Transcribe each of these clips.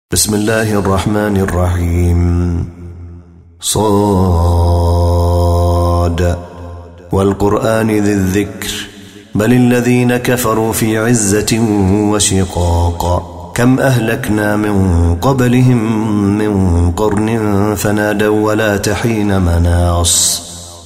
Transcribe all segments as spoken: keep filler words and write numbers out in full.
بسم الله الرحمن الرحيم. صاد والقرآن ذي الذكر بل الذين كفروا في عزة وشقاق كم أهلكنا من قبلهم من قرن فنادوا ولا تحين مناص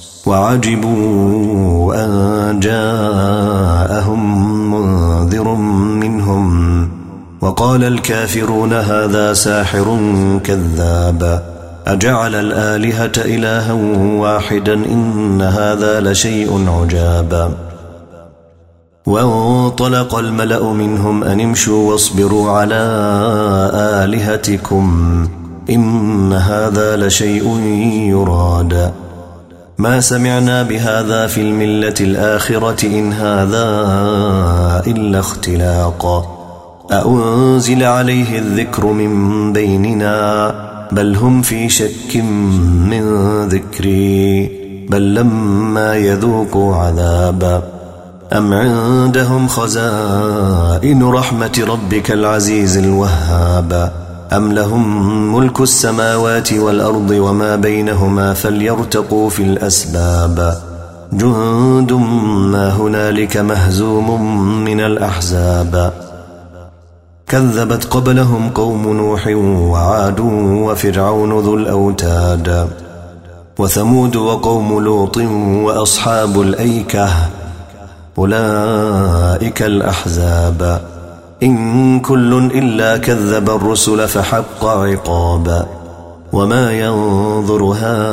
وعجبوا أن جاءهم منذر منهم وقال الكافرون هذا ساحر كذاب أجعل الآلهة إلها واحدا إن هذا لشيء عجاب. وانطلق الملأ منهم أن امشوا واصبروا على آلهتكم إن هذا لشيء يراد ما سمعنا بهذا في الملة الآخرة إن هذا إلا اختلاق أأنزل عليه الذكر من بيننا بل هم في شك من ذكري بل لما يذوقوا عذاب أم عندهم خزائن رحمة ربك العزيز الوهاب أم لهم ملك السماوات والأرض وما بينهما فليرتقوا في الأسباب جند ما هنالك مهزوم من الأحزاب كذبت قبلهم قوم نوح وعاد وفرعون ذو الأوتاد وثمود وقوم لوط وأصحاب الأيكة أولئك الأحزاب إن كل إلا كذب الرسل فحق عقاب وما ينظر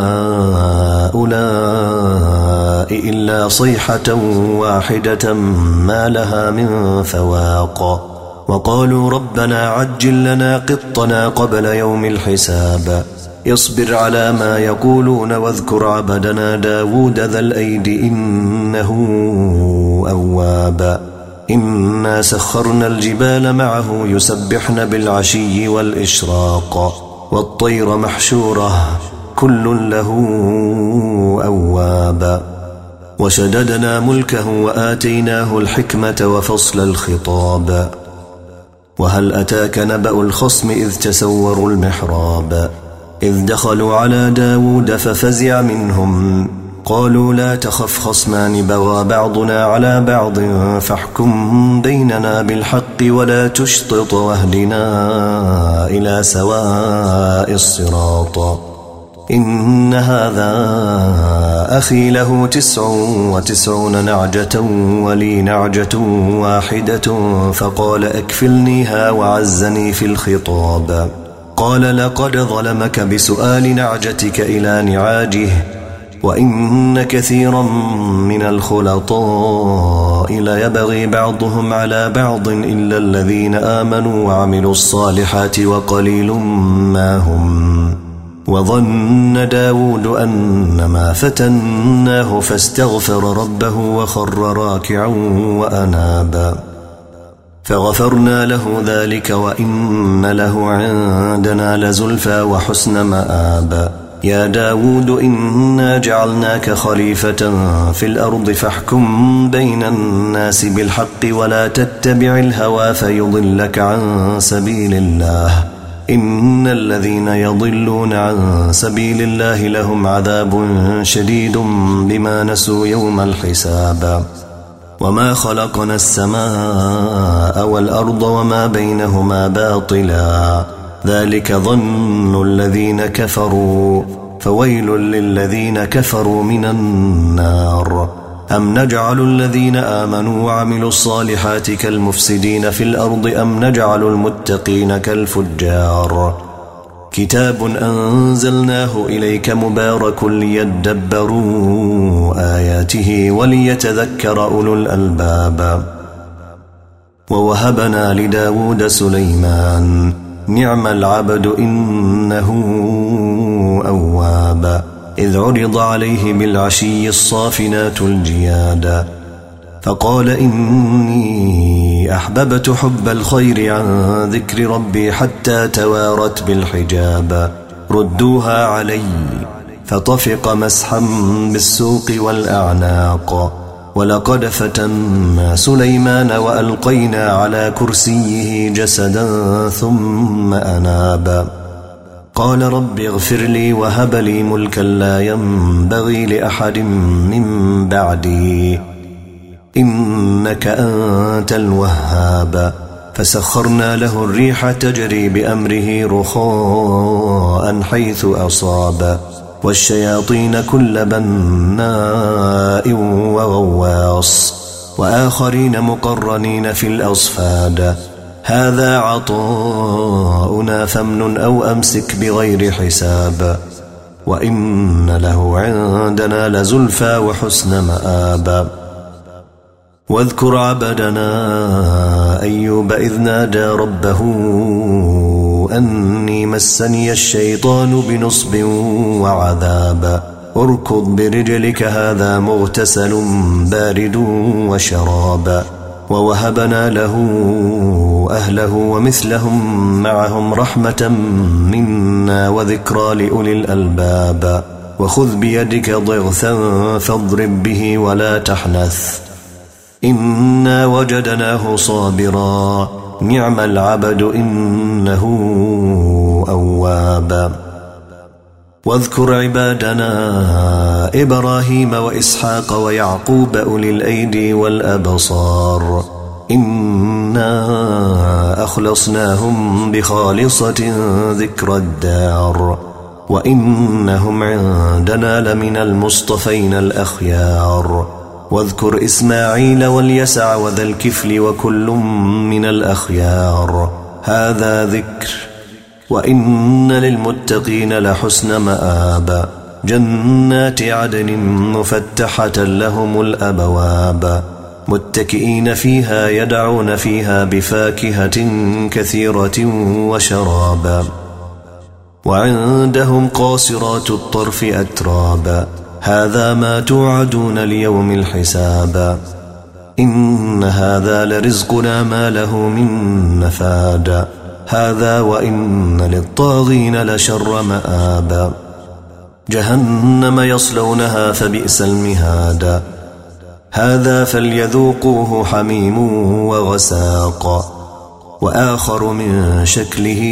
هؤلاء إلا صيحة واحدة ما لها من فواق وقالوا ربنا عجل لنا قطنا قبل يوم الحساب اصبر على ما يقولون واذكر عبدنا داود ذا الأيد إنه أواب إنا سخرنا الجبال معه يسبحن بالعشي والإشراق والطير محشورة كل له أواب وشددنا ملكه وآتيناه الحكمة وفصل الخطاب وهل أتاك نبأ الخصم إذ تسوروا المحراب إذ دخلوا على داود ففزع منهم قالوا لا تخف خصمان بغى بعضنا على بعض فاحكم بيننا بالحق ولا تشطط واهدنا إلى سواء الصراط إن هذا أخي له تسع وتسعون نعجة ولي نعجة واحدة فقال أكفلنيها وعزني في الخطاب قال لقد ظلمك بسؤال نعجتك إلى نعاجه وإن كثيرا من الخلطاء ليبغي بعضهم على بعض إلا الذين آمنوا وعملوا الصالحات وقليل ما هم وظن داود أنما فتناه فاستغفر ربه وخر راكعا وأناب فغفرنا له ذلك وإن له عندنا لزلفى وحسن مآب يا داود إنا جعلناك خليفة في الأرض فاحكم بين الناس بالحق ولا تتبع الهوى فيضلك عن سبيل الله إن الذين يضلون عن سبيل الله لهم عذاب شديد بما نسوا يوم الحساب وما خلقنا السماء والأرض وما بينهما باطلا ذلك ظن الذين كفروا فويل للذين كفروا من النار أم نجعل الذين آمنوا وعملوا الصالحات كالمفسدين في الأرض أم نجعل المتقين كالفجار كتاب أنزلناه إليك مبارك ليدبروا آياته وليتذكر أولو الألباب ووهبنا لداود سليمان نعم العبد إنه أواب إذ عرض عليه بالعشي الصافنات الجياد فقال إني أحببت حب الخير عن ذكر ربي حتى توارت بالحجاب ردوها علي فطفق مسحا بالسوق والأعناق ولقد فتنا سليمان وألقينا على كرسيه جسدا ثم أناب قال رب اغفر لي وهب لي ملكا لا ينبغي لأحد من بعدي إنك أنت الوهاب فسخرنا له الريح تجري بأمره رخاء حيث أصاب والشياطين كل بناء وغواص وآخرين مقرنين في الأصفاد هذا عطاؤنا فامنن أو أمسك بغير حساب وإن له عندنا لزلفى وحسن مآب واذكر عبدنا أيوب إذ نادى ربه أني مسني الشيطان بنصب وعذاب اركض برجلك هذا مغتسل بارد وشراب ووهبنا له أهله ومثلهم معهم رحمة منا وذكرى لأولي الألباب وخذ بيدك ضغثا فاضرب به ولا تحنث إنا وجدناه صابرا نعم العبد إنه أواب واذكر عبادنا إبراهيم وإسحاق ويعقوب أولي الأيدي والأبصار إنا أخلصناهم بخالصة ذكر الدار وإنهم عندنا لمن المصطفين الأخيار واذكر إسماعيل واليسع وذا الكفل وكل من الأخيار هذا ذكر وإن للمتقين لحسن مآب جنات عدن مفتحة لهم الأبواب متكئين فيها يدعون فيها بفاكهة كثيرة وشرابا وعندهم قاصرات الطرف أترابا هذا ما توعدون ليوم الحساب إن هذا لرزقنا ما له من نفاد هذا وإن للطاغين لشر مآب جهنم يصلونها فبئس المهاد هذا فليذوقوه حميم وغساق وآخر من شكله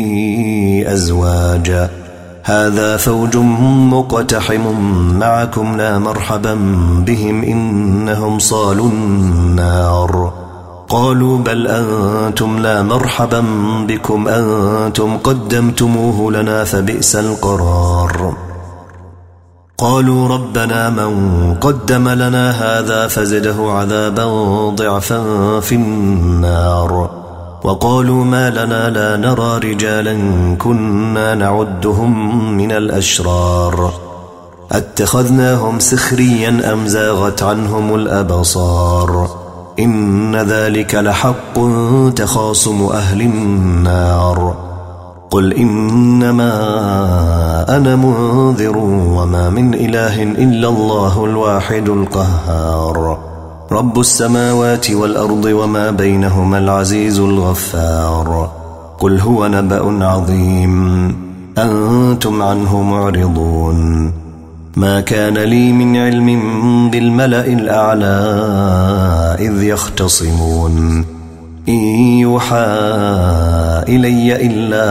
أزواج هذا فوج مقتحم معكم لا مرحبا بهم إنهم صالوا النار قالوا بل أنتم لا مرحبا بكم أنتم قدمتموه لنا فبئس القرار قالوا ربنا من قدم لنا هذا فزده عذابا ضعفا في النار وقالوا ما لنا لا نرى رجالا كنا نعدهم من الأشرار اتخذناهم سخريا أم زاغت عنهم الأبصار إن ذلك لحق تخاصم أهل النار قل إنما أنا منذر وما من إله إلا الله الواحد القهار رب السماوات والأرض وما بينهما العزيز الغفار قل هو نبأ عظيم أنتم عنه معرضون ما كان لي من علم بالملأ الأعلى إذ يختصمون إن يوحى إلي إلا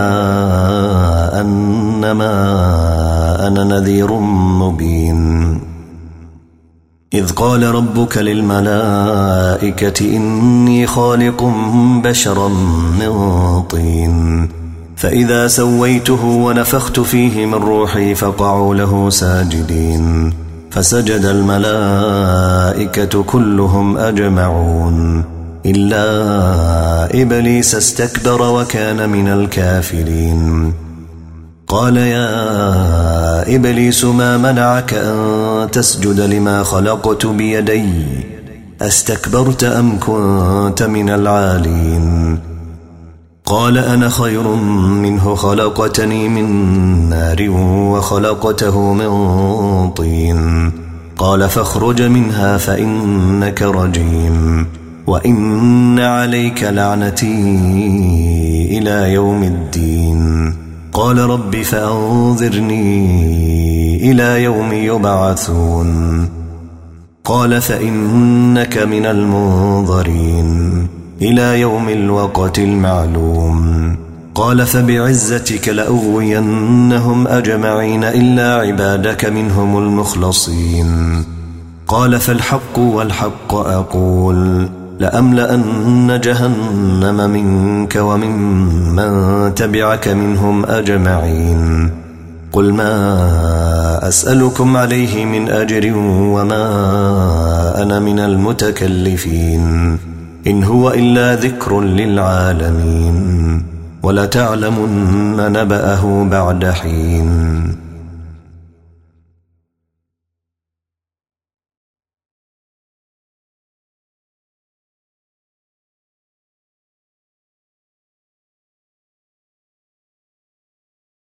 أنما أنا نذير مبين إذ قال ربك للملائكة إني خالق بشرا من طين فإذا سويته ونفخت فيه من روحي فقعوا له ساجدين فسجد الملائكة كلهم أجمعون إلا إبليس استكبر وكان من الكافرين قال يا إبليس ما منعك أن تسجد لما خلقت بيدي أستكبرت أم كنت من العالين قال أنا خير منه خلقتني من نار وخلقته من طين قال فاخرج منها فإنك رجيم وإن عليك لعنتي إلى يوم الدين قال رب فأنظرني إلى يوم يبعثون قال فإنك من المنظرين إلى يوم الوقت المعلوم. قال فبعزتك لأغوينهم أجمعين إلا عبادك منهم المخلصين. قال فالحق والحق أقول لأملأن جهنم منك وممن تبعك منهم أجمعين. قل ما أسألكم عليه من أجر وما أنا من المتكلفين، إن هو إلا ذكر للعالمين، ولتعلمن نبأه بعد حين.